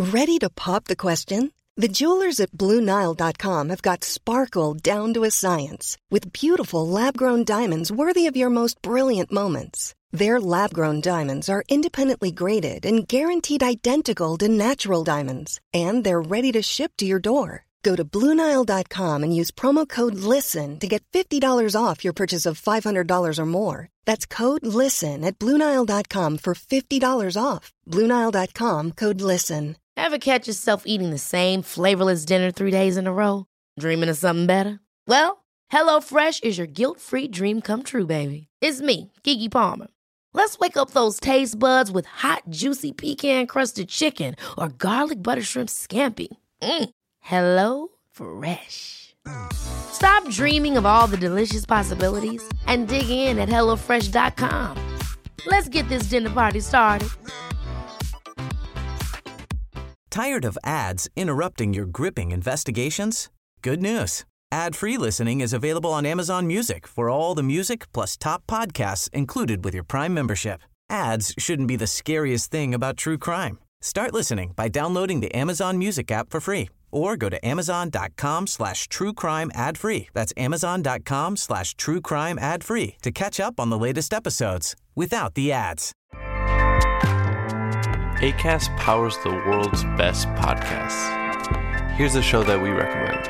Ready to pop the question? The jewelers at BlueNile.com have got sparkle down to a science with beautiful lab-grown diamonds worthy of your most brilliant moments. Their lab-grown diamonds are independently graded and guaranteed identical to natural diamonds, and they're ready to ship to your door. Go to BlueNile.com and use promo code LISTEN to get $50 off your purchase of $500 or more. That's code LISTEN at BlueNile.com for $50 off. BlueNile.com, code LISTEN. Ever catch yourself eating the same flavorless dinner 3 days in a row? Dreaming of something better? Well, HelloFresh is your guilt-free dream come true, baby. It's me, Keke Palmer. Let's wake up those taste buds with hot, juicy pecan-crusted chicken or garlic butter shrimp scampi. Hello Fresh. Stop dreaming of all the delicious possibilities and dig in at HelloFresh.com. Let's get this dinner party started. Tired of ads interrupting your gripping investigations? Good news. Ad-free listening is available on Amazon Music for all the music plus top podcasts included with your Prime membership. Ads shouldn't be the scariest thing about true crime. Start listening by downloading the Amazon Music app for free or go to amazon.com/truecrime ad-free. That's amazon.com/truecrime ad-free to catch up on the latest episodes without the ads. Acast powers the world's best podcasts. Here's a show that we recommend.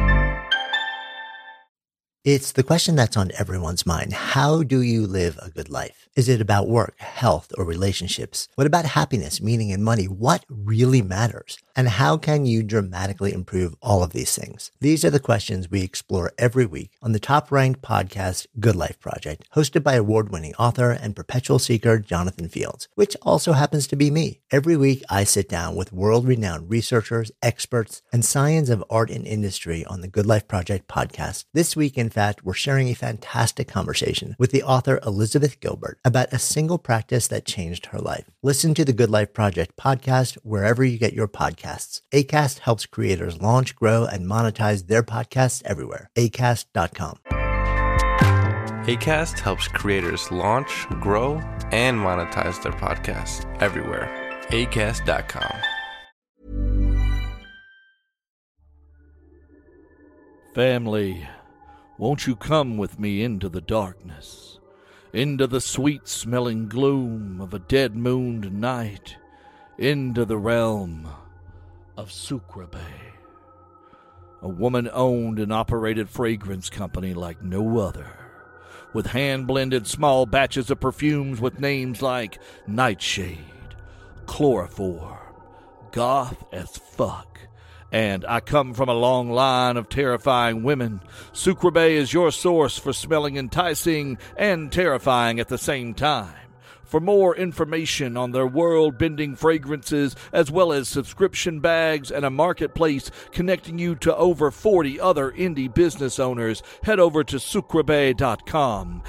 It's the question that's on everyone's mind. How do you live a good life? Is it about work, health, or relationships? What about happiness, meaning, and money? What really matters? And how can you dramatically improve all of these things? These are the questions we explore every week on the top-ranked podcast, Good Life Project, hosted by award-winning author and perpetual seeker Jonathan Fields, which also happens to be me. Every week, I sit down with world-renowned researchers, experts, and science of art and industry on the Good Life Project podcast. This week, in fact, we're sharing a fantastic conversation with the author Elizabeth Gilbert about a single practice that changed her life. Listen to the Good Life Project podcast wherever you get your podcasts. Acast helps creators launch, grow, and monetize their podcasts everywhere. Acast.com. Acast helps creators launch, grow, and monetize their podcasts everywhere. Acast.com. Family, won't you come with me into the darkness, into the sweet-smelling gloom of a dead-mooned night, into the realm of Sucreabeille, a woman-owned and operated fragrance company like no other, with hand-blended small batches of perfumes with names like Nightshade, Chloroform, Goth as Fuck, and I come from a long line of terrifying women. Sucreabeille is your source for smelling enticing and terrifying at the same time. For more information on their world-bending fragrances, as well as subscription bags and a marketplace connecting you to over 40 other indie business owners, head over to sucreabeille.com,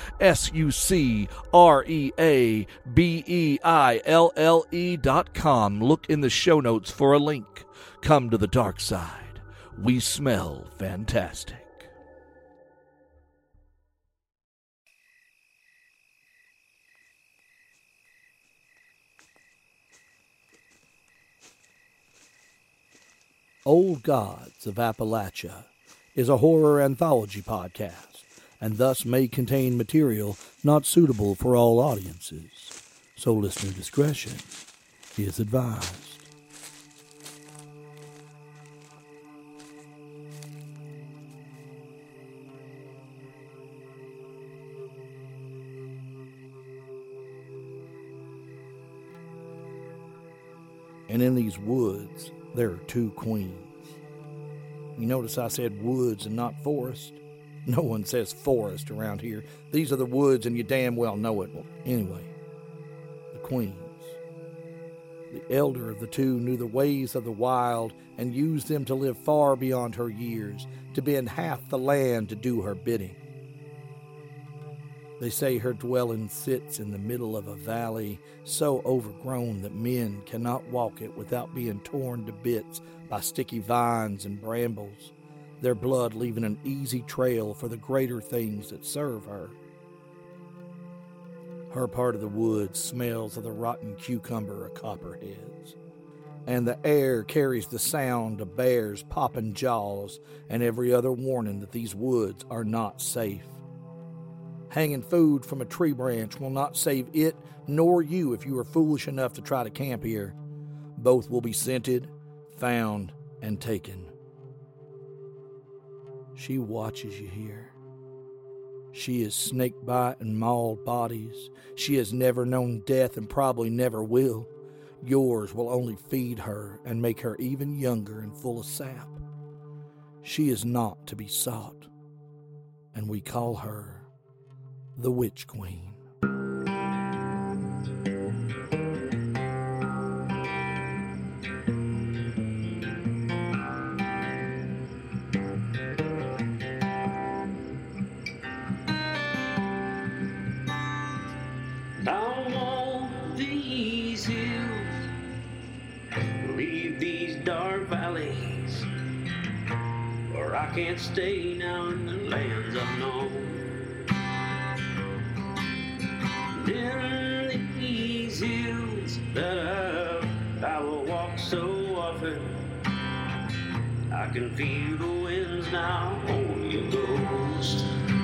sucreabeille.com. Look in the show notes for a link. Come to the dark side. We smell fantastic. Old Gods of Appalachia is a horror anthology podcast, and thus may contain material not suitable for all audiences, so listener discretion is advised. And in these woods, there are two queens. You notice I said woods and not forest? No one says forest around here. These are the woods and you damn well know it. Well, anyway, the queens. The elder of the two knew the ways of the wild and used them to live far beyond her years, to bend half the land to do her bidding. They say her dwelling sits in the middle of a valley so overgrown that men cannot walk it without being torn to bits by sticky vines and brambles, their blood leaving an easy trail for the greater things that serve her. Her part of the woods smells of the rotten cucumber of copperheads, and the air carries the sound of bears popping jaws and every other warning that these woods are not safe. Hanging food from a tree branch will not save it nor you if you are foolish enough to try to camp here. Both will be scented, found, and taken. She watches you here. She has snake-bite and mauled bodies. She has never known death and probably never will. Yours will only feed her and make her even younger and full of sap. She is not to be sought, and we call her the Witch Queen. Down all these hills, leave these dark valleys, or I can't stay now in the lands unknown. In these hills that I will walk so often, I can feel the winds now on your ghost.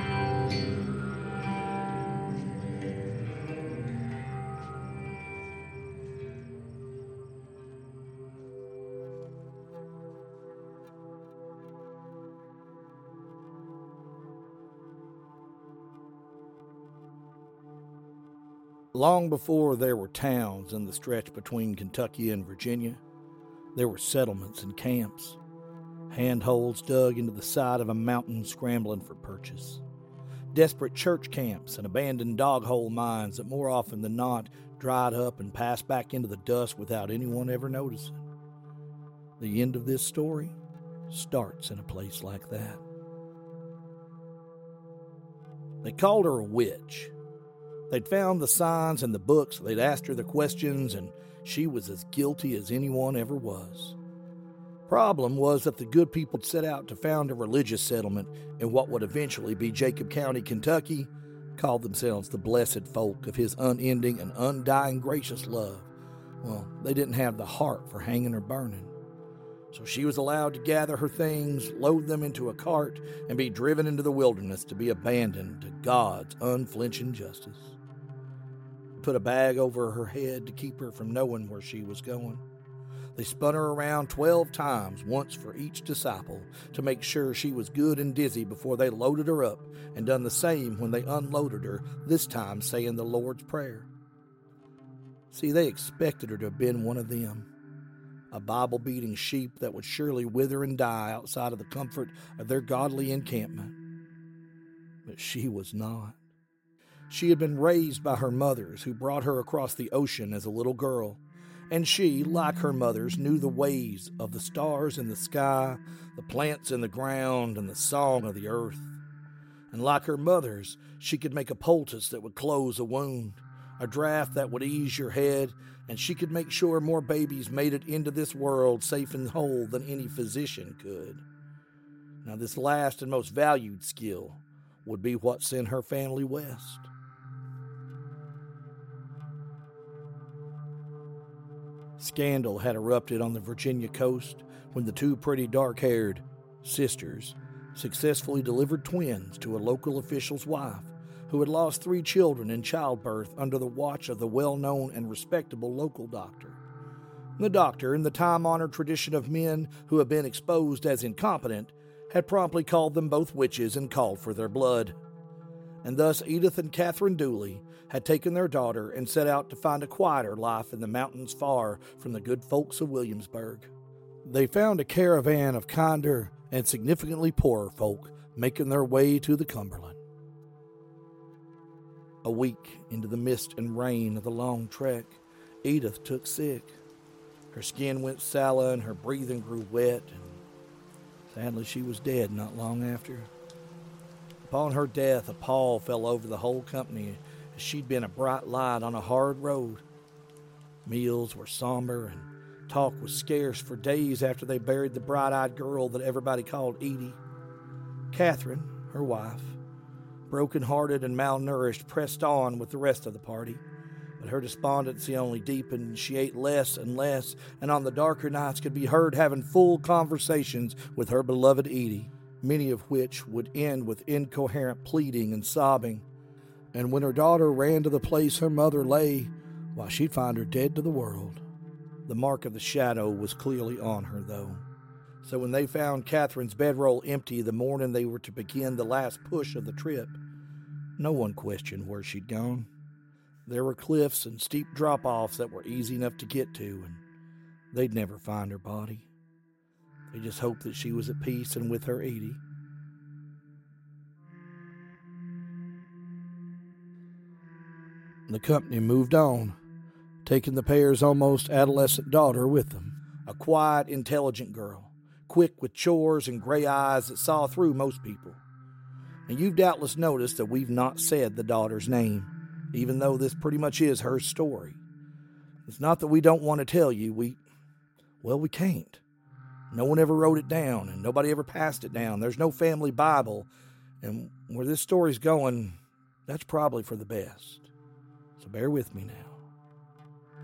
Long before there were towns in the stretch between Kentucky and Virginia, there were settlements and camps, handholds dug into the side of a mountain scrambling for purchase, desperate church camps and abandoned dog-hole mines that more often than not dried up and passed back into the dust without anyone ever noticing. The end of this story starts in a place like that. They called her a witch. They'd found the signs in the books, they'd asked her the questions, and she was as guilty as anyone ever was. Problem was that the good people set out to found a religious settlement in what would eventually be Jacob County, Kentucky, called themselves the blessed folk of his unending and undying gracious love. Well, they didn't have the heart for hanging or burning. So she was allowed to gather her things, load them into a cart, and be driven into the wilderness to be abandoned to God's unflinching justice. Put a bag over her head to keep her from knowing where she was going. They spun her around 12 times, once for each disciple, to make sure she was good and dizzy before they loaded her up, and done the same when they unloaded her, this time saying the Lord's Prayer. See, they expected her to have been one of them, a Bible-beating sheep that would surely wither and die outside of the comfort of their godly encampment. But she was not. She had been raised by her mothers, who brought her across the ocean as a little girl, and she, like her mothers, knew the ways of the stars in the sky, the plants in the ground, and the song of the earth. And like her mothers, she could make a poultice that would close a wound, a draught that would ease your head, and she could make sure more babies made it into this world safe and whole than any physician could. Now, this last and most valued skill would be what sent her family west. Scandal had erupted on the Virginia coast when the two pretty dark-haired sisters successfully delivered twins to a local official's wife who had lost 3 children in childbirth under the watch of the well-known and respectable local doctor. The doctor, in the time-honored tradition of men who have been exposed as incompetent, had promptly called them both witches and called for their blood. And thus Edith and Catherine Dooley had taken their daughter and set out to find a quieter life in the mountains far from the good folks of Williamsburg. They found a caravan of kinder and significantly poorer folk making their way to the Cumberland. A week into the mist and rain of the long trek, Edith took sick. Her skin went sallow and her breathing grew wet, and sadly she was dead not long after. Upon her death, a pall fell over the whole company, as she'd been a bright light on a hard road. Meals were somber, and talk was scarce for days after they buried the bright-eyed girl that everybody called Edie. Catherine, her wife, broken-hearted and malnourished, pressed on with the rest of the party, But her despondency only deepened, and she ate less and less, and on the darker nights could be heard having full conversations with her beloved Edie, many of which would end with incoherent pleading and sobbing. And when her daughter ran to the place her mother lay, why, she'd find her dead to the world. The mark of the shadow was clearly on her, though. So when they found Catherine's bedroll empty the morning they were to begin the last push of the trip, no one questioned where she'd gone. There were cliffs and steep drop-offs that were easy enough to get to, and they'd never find her body. They just hoped that she was at peace and with her Edie. The company moved on, taking the pair's almost adolescent daughter with them, a quiet, intelligent girl, quick with chores and gray eyes that saw through most people. And you've doubtless noticed that we've not said the daughter's name, even though this pretty much is her story. It's not that we don't want to tell you, we can't. No one ever wrote it down, and nobody ever passed it down. There's no family Bible, and where this story's going, that's probably for the best. So bear with me now.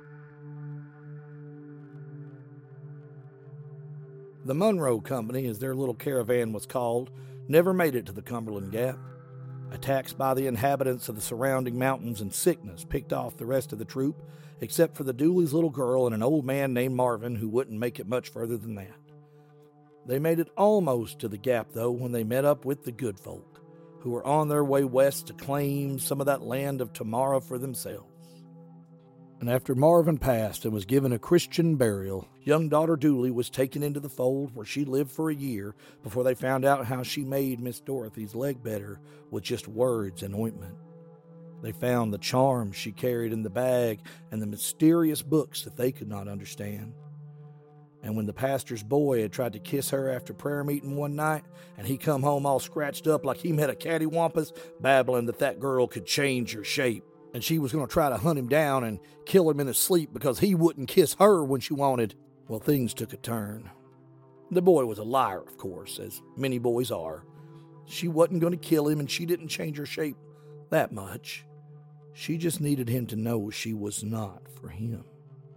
The Monroe Company, as their little caravan was called, never made it to the Cumberland Gap. Attacks by the inhabitants of the surrounding mountains and sickness picked off the rest of the troop, except for the Dooley's little girl and an old man named Marvin who wouldn't make it much further than that. They made it almost to the Gap, though, when they met up with the good folk, who were on their way west to claim some of that land of tomorrow for themselves. And after Marvin passed and was given a Christian burial, young daughter Dooley was taken into the fold where she lived for a year before they found out how she made Miss Dorothy's leg better with just words and ointment. They found the charms she carried in the bag and the mysterious books that they could not understand. And when the pastor's boy had tried to kiss her after prayer meeting one night, and he come home all scratched up like he met a cattywampus, babbling that girl could change her shape, and she was going to try to hunt him down and kill him in his sleep because he wouldn't kiss her when she wanted, well, things took a turn. The boy was a liar, of course, as many boys are. She wasn't going to kill him, and she didn't change her shape that much. She just needed him to know she was not for him.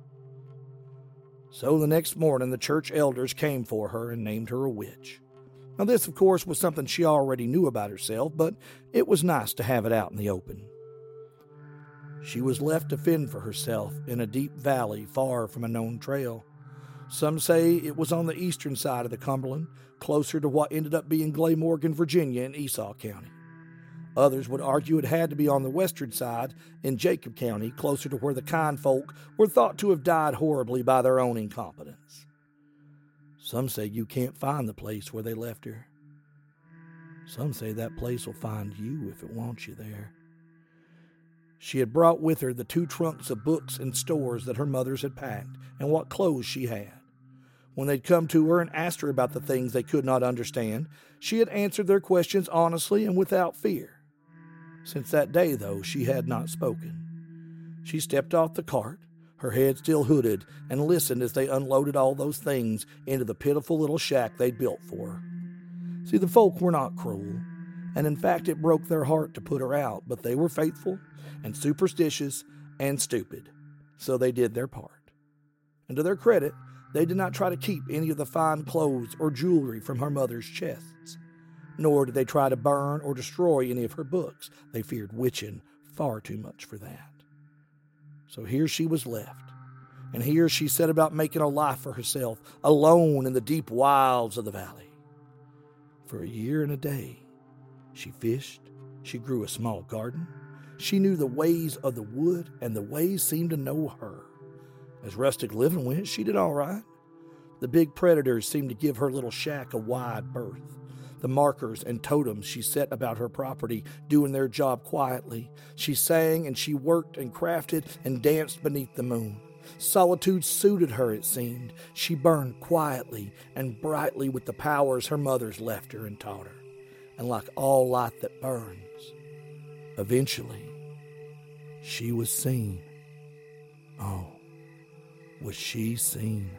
So the next morning, the church elders came for her and named her a witch. Now this, of course, was something she already knew about herself, but it was nice to have it out in the open. She was left to fend for herself in a deep valley far from a known trail. Some say it was on the eastern side of the Cumberland, closer to what ended up being Glamorgan, Virginia in Esau County. Others would argue it had to be on the western side in Jacob County, closer to where the kind folk were thought to have died horribly by their own incompetence. Some say you can't find the place where they left her. Some say that place will find you if it wants you there. She had brought with her the 2 trunks of books and stores that her mothers had packed, and what clothes she had. When they'd come to her and asked her about the things they could not understand, she had answered their questions honestly and without fear. Since that day, though, she had not spoken. She stepped off the cart, her head still hooded, and listened as they unloaded all those things into the pitiful little shack they'd built for her. See, the folk were not cruel, and in fact it broke their heart to put her out, but they were faithful and superstitious and stupid, so they did their part. And to their credit, they did not try to keep any of the fine clothes or jewelry from her mother's chests, nor did they try to burn or destroy any of her books. They feared witching far too much for that. So here she was left, and here she set about making a life for herself, alone in the deep wilds of the valley. For a year and a day, she fished, she grew a small garden, she knew the ways of the wood, and the ways seemed to know her. As rustic living went, she did all right. The big predators seemed to give her little shack a wide berth. The markers and totems she set about her property, doing their job quietly. She sang and she worked and crafted and danced beneath the moon. Solitude suited her, it seemed. She burned quietly and brightly with the powers her mothers left her and taught her. And like all light that burns, eventually, she was seen. Oh, was she seen?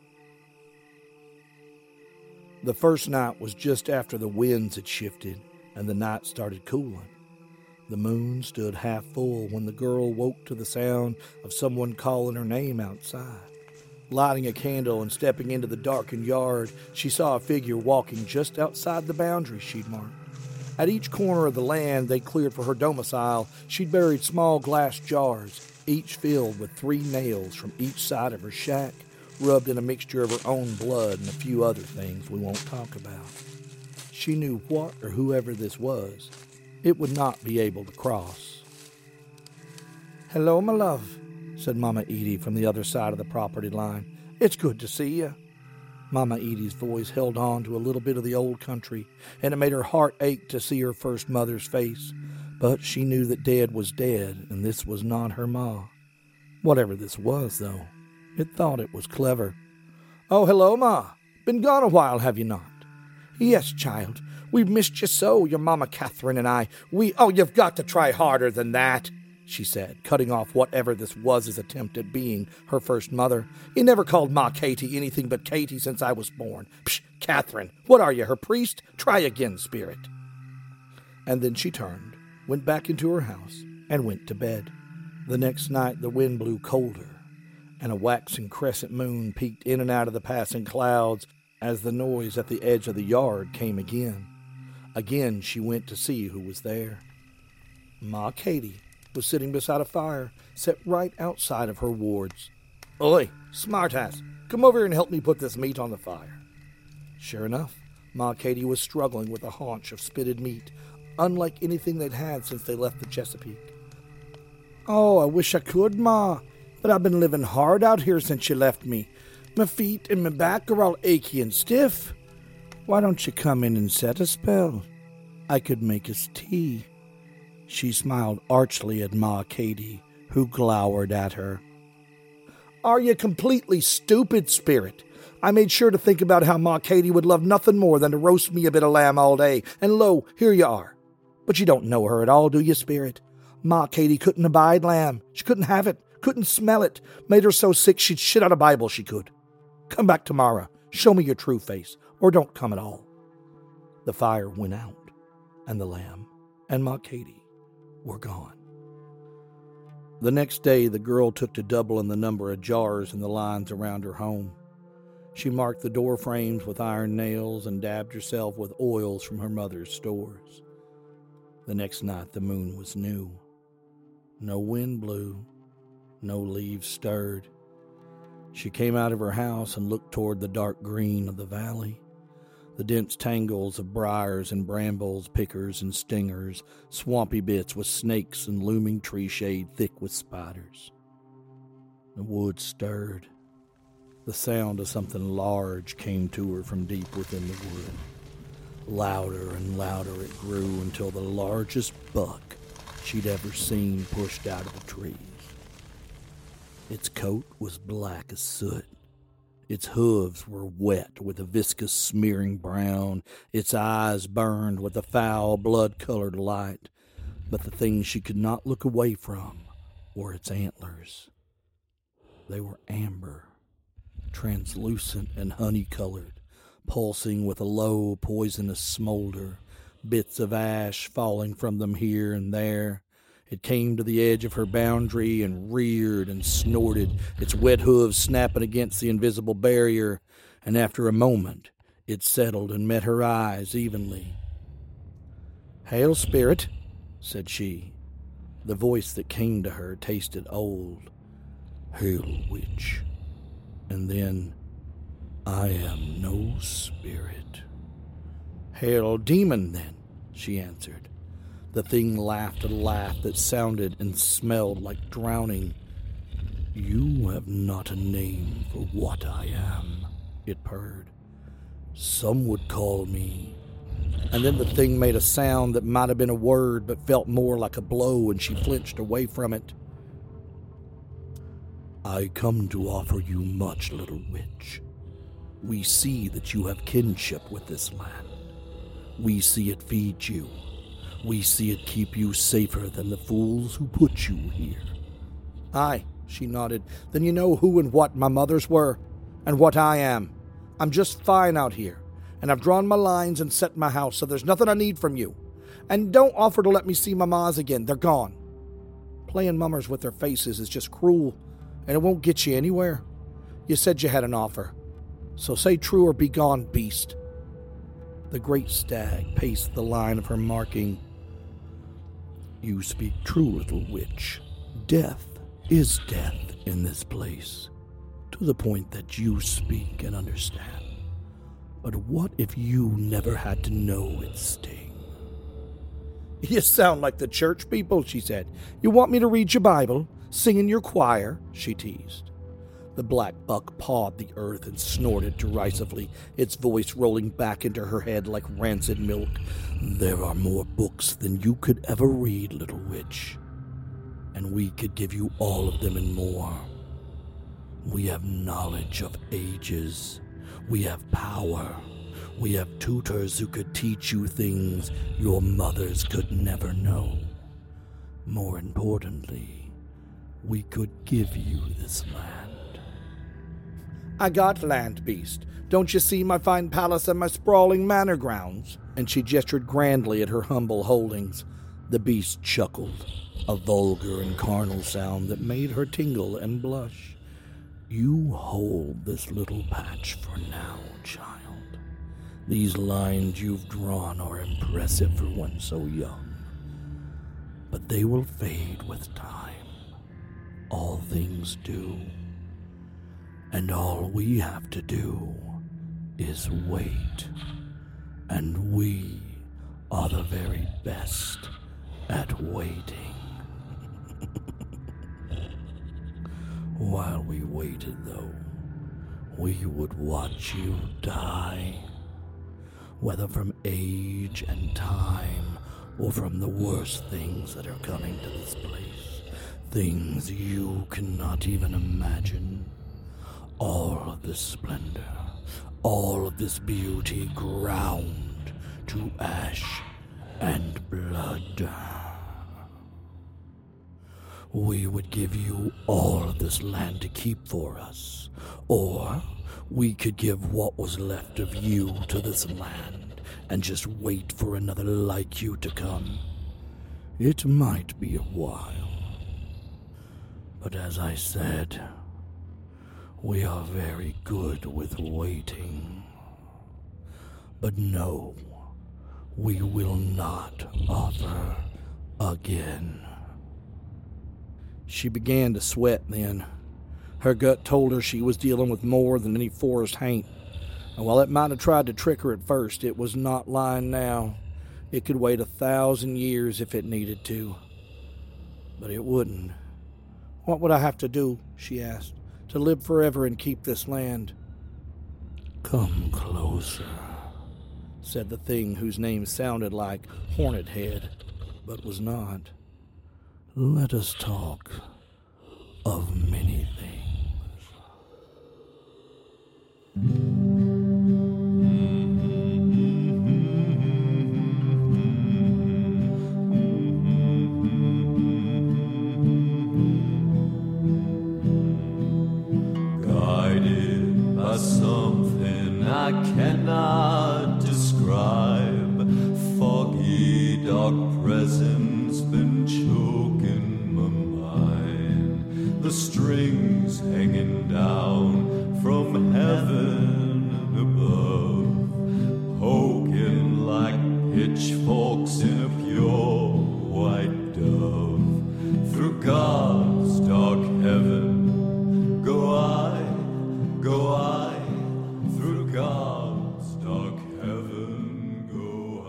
The first night was just after the winds had shifted, and the night started cooling. The moon stood half full when the girl woke to the sound of someone calling her name outside. Lighting a candle and stepping into the darkened yard, she saw a figure walking just outside the boundary she'd marked. At each corner of the land they cleared for her domicile, she'd buried small glass jars, each filled with 3 nails from each side of her shack, rubbed in a mixture of her own blood and a few other things we won't talk about. She knew what or whoever this was, it would not be able to cross. "Hello, my love," said Mama Edie from the other side of the property line. "It's good to see you." Mama Edie's voice held on to a little bit of the old country, and it made her heart ache to see her first mother's face. But she knew that Dad was dead, and this was not her ma. Whatever this was, though, it thought it was clever. "Oh, hello, Ma. Been gone a while, have you not?" "Yes, child. We've missed you so, your Mama Catherine and I. Oh, you've got to try harder than that," she said, cutting off whatever this was his attempt at being her first mother. "You never called Ma Katie anything but Katie since I was born. Psh, Catherine, what are you, her priest? Try again, spirit." And then she turned, went back into her house, and went to bed. The next night the wind blew colder, and a waxing crescent moon peeked in and out of the passing clouds as the noise at the edge of the yard came again. Again she went to see who was there. Ma Katie was sitting beside a fire set right outside of her wards. "Oi, smartass, come over here and help me put this meat on the fire." Sure enough, Ma Katie was struggling with a haunch of spitted meat, unlike anything they'd had since they left the Chesapeake. "Oh, I wish I could, Ma, but I've been living hard out here since you left me. My feet and my back are all achy and stiff. Why don't you come in and set a spell? I could make us tea." She smiled archly at Ma Katie, who glowered at her. "Are you completely stupid, spirit? I made sure to think about how Ma Katie would love nothing more than to roast me a bit of lamb all day, and lo, here you are. But you don't know her at all, do you, spirit? Ma Katie couldn't abide lamb. She couldn't have it, couldn't smell it. Made her so sick she'd shit out a Bible, she could. Come back tomorrow, show me your true face, or don't come at all." The fire went out, and the lamb and Ma Katie were gone. The next day, the girl took to doubling the number of jars in the lines around her home. She marked the door frames with iron nails and dabbed herself with oils from her mother's stores. The next night, the moon was new. No wind blew, no leaves stirred. She came out of her house and looked toward the dark green of the valley. The dense tangles of briars and brambles, pickers and stingers, swampy bits with snakes and looming tree shade thick with spiders. The woods stirred. The sound of something large came to her from deep within the wood. Louder and louder it grew until the largest buck she'd ever seen pushed out of the trees. Its coat was black as soot. Its hooves were wet with a viscous smearing brown. Its eyes burned with a foul blood-colored light. But the thing she could not look away from were its antlers. They were amber, translucent and honey-colored, pulsing with a low, poisonous smolder, bits of ash falling from them here and there. It came to the edge of her boundary and reared and snorted, its wet hooves snapping against the invisible barrier, and after a moment it settled and met her eyes evenly. "Hail, spirit," said she. The voice that came to her tasted old. "Hail, witch." And then, "I am no spirit." "Hail, demon, then," she answered. The thing laughed a laugh that sounded and smelled like drowning. "You have not a name for what I am," it purred. "Some would call me..." And then the thing made a sound that might have been a word but felt more like a blow, and she flinched away from it. "I come to offer you much, little witch. We see that you have kinship with this land. We see it feed you. We see it keep you safer than the fools who put you here." "Aye," she nodded. "Then you know who and what my mothers were, and what I am. I'm just fine out here, and I've drawn my lines and set my house, so there's nothing I need from you. And don't offer to let me see my ma's again. They're gone. Playing mummers with their faces is just cruel, and it won't get you anywhere. You said you had an offer. So say true or be gone, beast. The great stag paced the line of her marking. You speak true, little witch. Death is death in this place, to the point that you speak and understand. But what if you never had to know its sting? You sound like the church people, she said. You want me to read your Bible, sing in your choir? She teased. The black buck pawed the earth and snorted derisively, its voice rolling back into her head like rancid milk. There are more books than you could ever read, little witch, and we could give you all of them and more. We have knowledge of ages. We have power. We have tutors who could teach you things your mothers could never know. More importantly, we could give you this land. I got land, beast. Don't you see my fine palace and my sprawling manor grounds? And she gestured grandly at her humble holdings. The beast chuckled, a vulgar and carnal sound that made her tingle and blush. You hold this little patch for now, child. These lines you've drawn are impressive for one so young, but they will fade with time. All things do. And all we have to do is wait. And we are the very best at waiting. While we waited, though, we would watch you die. Whether from age and time, or from the worst things that are coming to this place. Things you cannot even imagine. All of this splendor, all of this beauty ground to ash and blood. We would give you all of this land to keep for us, or we could give what was left of you to this land and just wait for another like you to come. It might be a while, but as I said, we are very good with waiting. But no, we will not offer again. She began to sweat then. Her gut told her she was dealing with more than any forest haint. And while it might have tried to trick her at first, it was not lying now. It could wait 1,000 years if it needed to. But it wouldn't. What would I have to do, she asked, to live forever and keep this land? Come closer, said the thing whose name sounded like Hornet Head, but was not. Let us talk of many things. Guided by something I cannot describe, foggy dark presence been choking my mind. The strings hanging down from heaven above, poking like pitchforks in a pure white dove. Through God's dark heaven go I, through God's dark heaven go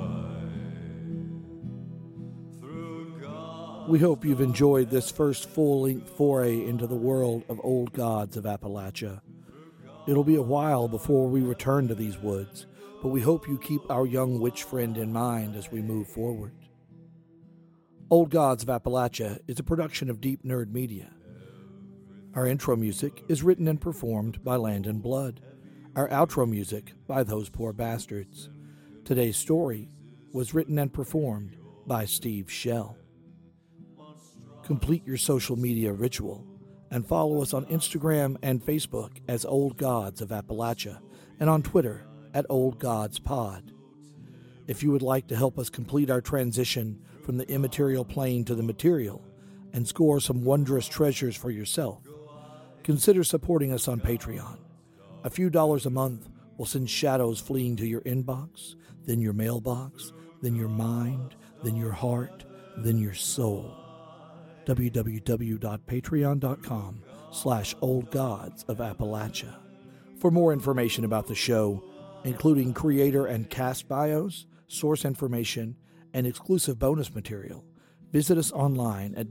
I. Through God. We hope you've enjoyed this first full-length foray into the world of Old Gods of Appalachia. It'll be a while before we return to these woods, but we hope you keep our young witch friend in mind as we move forward. Old Gods of Appalachia is a production of Deep Nerd Media. Our intro music is written and performed by Land and Blood. Our outro music by Those Poor Bastards. Today's story was written and performed by Steve Shell. Complete your social media ritual and follow us on Instagram and Facebook as Old Gods of Appalachia and on Twitter at Old Gods Pod. If you would like to help us complete our transition from the immaterial plane to the material and score some wondrous treasures for yourself, consider supporting us on Patreon. A few dollars a month will send shadows fleeing to your inbox, then your mailbox, then your mind, then your heart, then your soul. www.patreon.com/oldgodsofAppalachia. For more information about the show, including creator and cast bios, source information, and exclusive bonus material, visit us online at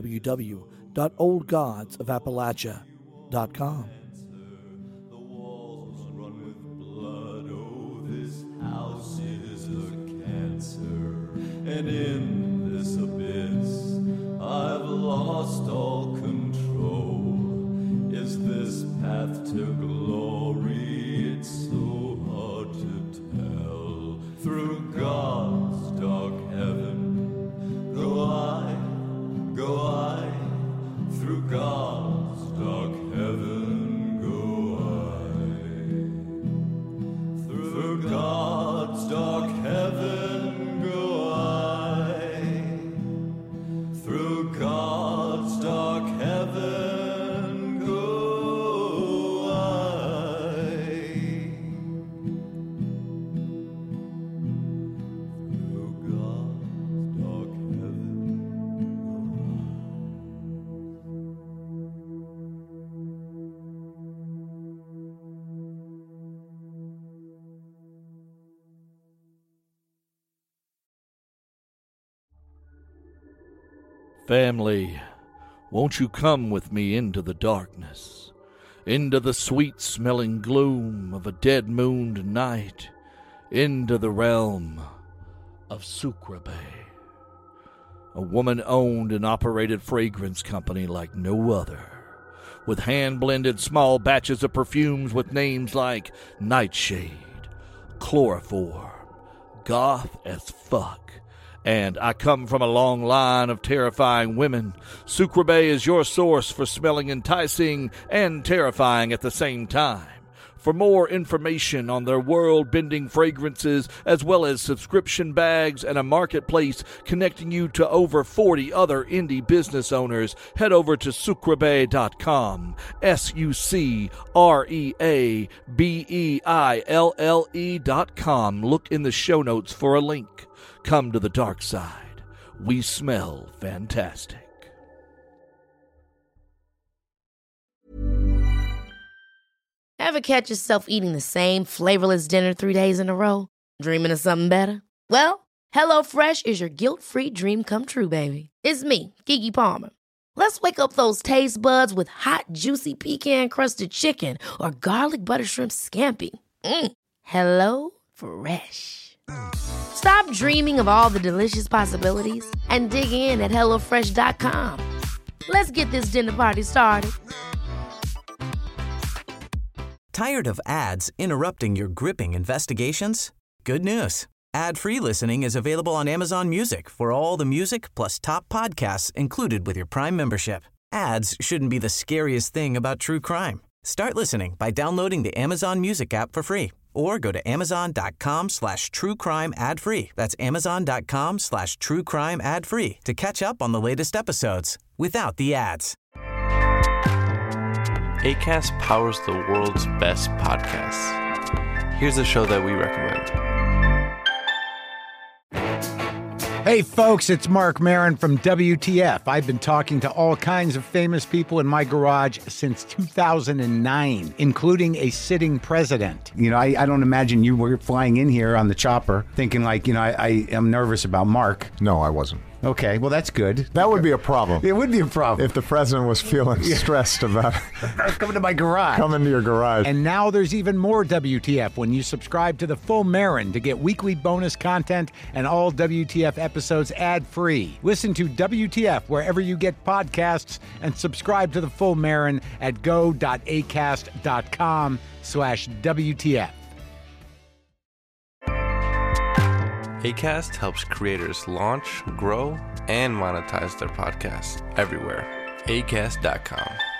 www.oldgodsofappalachia.com. The walls run with blood. Oh, this house is a cancer. And in this abyss, I've lost all control. Is this path to glory? It's so hard to tell. Through God's dark heaven, go I, through God's dark heaven, go I. Through God's dark heaven, go I. Through God's dark heaven, go I. Through God's dark heaven, Family, won't you come with me into the darkness, into the sweet-smelling gloom of a dead-mooned night, into the realm of Sucreabeille, a woman-owned and operated fragrance company like no other, with hand-blended small batches of perfumes with names like Nightshade, Chloroform, Goth as Fuck, and I come from a long line of terrifying women. Sucreabeille is your source for smelling enticing and terrifying at the same time. For more information on their world-bending fragrances, as well as subscription bags and a marketplace connecting you to over 40 other indie business owners, head over to sucreabeille.com, sucreabeille.com. Look in the show notes for a link. Come to the dark side. We smell fantastic. Ever catch yourself eating the same flavorless dinner 3 days in a row? Dreaming of something better? Well, HelloFresh is your guilt-free dream come true, baby. It's me, Keke Palmer. Let's wake up those taste buds with hot, juicy pecan-crusted chicken or garlic butter shrimp scampi. Hello Fresh. Stop dreaming of all the delicious possibilities and dig in at HelloFresh.com. Let's get this dinner party started. Tired of ads interrupting your gripping investigations? Good news. Ad-free listening is available on Amazon Music for all the music plus top podcasts included with your Prime membership. Ads shouldn't be the scariest thing about true crime. Start listening by downloading the Amazon Music app for free or go to amazon.com/truecrime ad-free. That's amazon.com/truecrime ad-free to catch up on the latest episodes without the ads. Acast powers the world's best podcasts. Here's a show that we recommend. Hey folks, it's Mark Maron from WTF. I've been talking to all kinds of famous people in my garage since 2009, including a sitting president. You know, I don't imagine you were flying in here on the chopper thinking like, you know, I am nervous about Mark. No, I wasn't. Okay, well, that's good. That would be a problem. It would be a problem. If the president was feeling stressed about coming to my garage. Coming to your garage. And now there's even more WTF when you subscribe to The Full Marin to get weekly bonus content and all WTF episodes ad-free. Listen to WTF wherever you get podcasts and subscribe to The Full Marin at go.acast.com/WTF. Acast helps creators launch, grow, and monetize their podcasts everywhere. Acast.com.